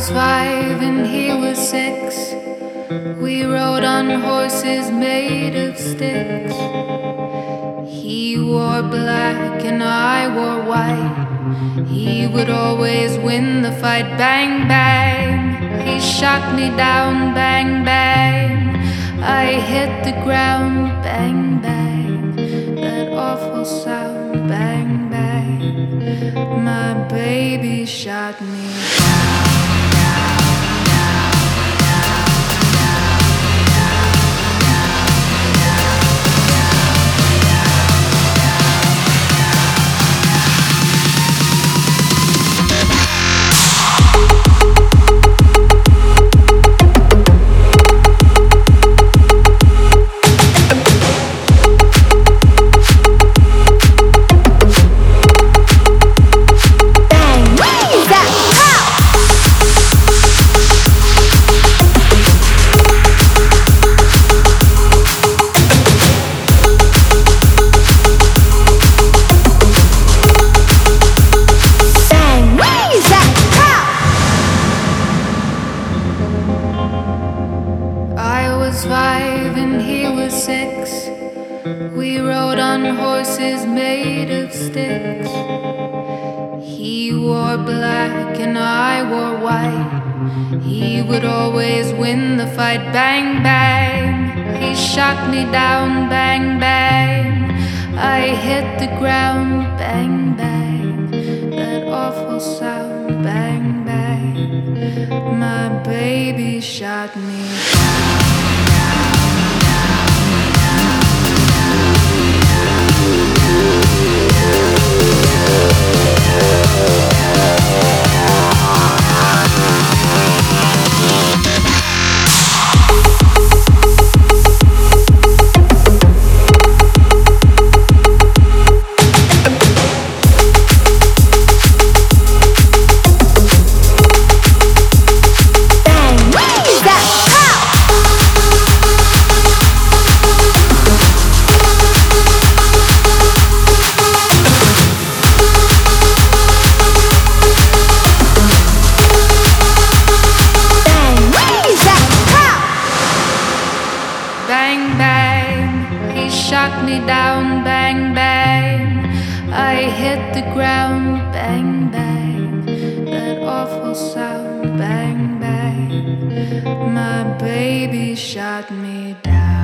was 5 and he was 6. We rode on horses made of sticks. He wore black and I wore white. He would always win the fight. Bang, bang. He shot me down. Bang, bang. I hit the ground. Bang, bang. That awful sound. Bang, bang. My baby shot me down. I was 5 and he was 6. We rode on horses made of sticks. He wore black and I wore white. He would always win the fight. Bang, bang. He shot me down. Bang, bang. I hit the ground. Bang, bang. That awful sound. Bang, bang. My baby shot me down. Bang, bang, he shot me down. Bang, bang, I hit the ground. Bang, bang, that awful sound. Bang, bang, my baby shot me down.